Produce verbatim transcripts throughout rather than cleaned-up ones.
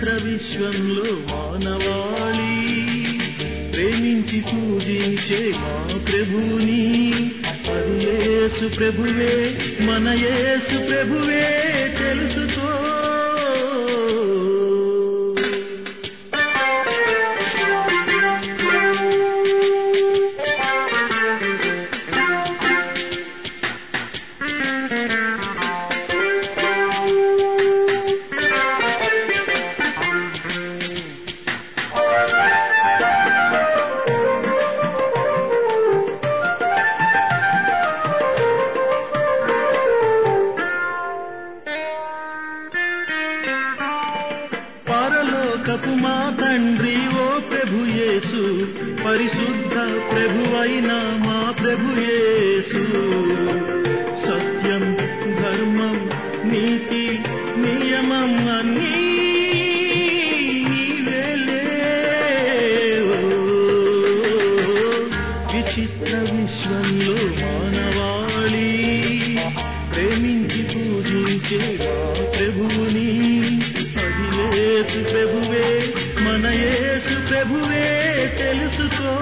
విచిత్ర విశ్వంలో మానవాళి ప్రేమించి పూజించే మా ప్రభుని, అది యేసు ప్రభువే, మన యేసు ప్రభువే తెలుసుకో. పరలోకపు మా తండ్రి ఓ ప్రభు యేసు, పరిశుద్ధ ప్రభువైన మా ప్రభు యేసు, సత్యం ధర్మం నీతి నియమం అన్నీ నీవేలే. విచిత్ర విశ్వంలో మానవాళి ప్రేమించి పూజించే మా ప్రభువుని, అది యేసు ప్రభువే, మన యేసు ప్రభువే తెలుసుకో.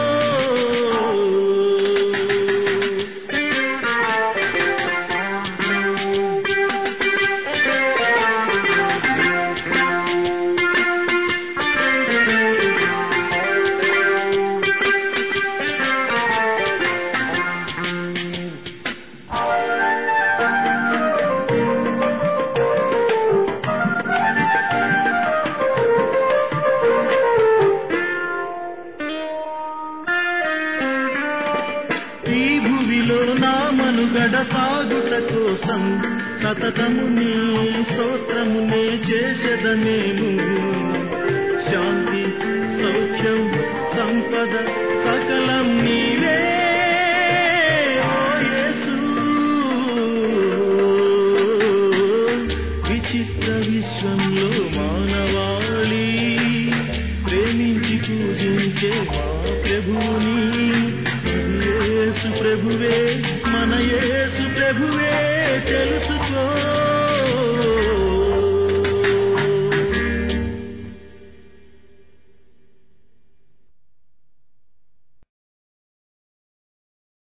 ఈ భూమిలో నా మనుగడ సాగుట కోసం సతతము నీ స్తోత్రమునే చేసేదనేను. శాంతి సౌఖ్యం సంపద సకలం నీవే ఓ యేసు. విచిత్ర విశ్వంలో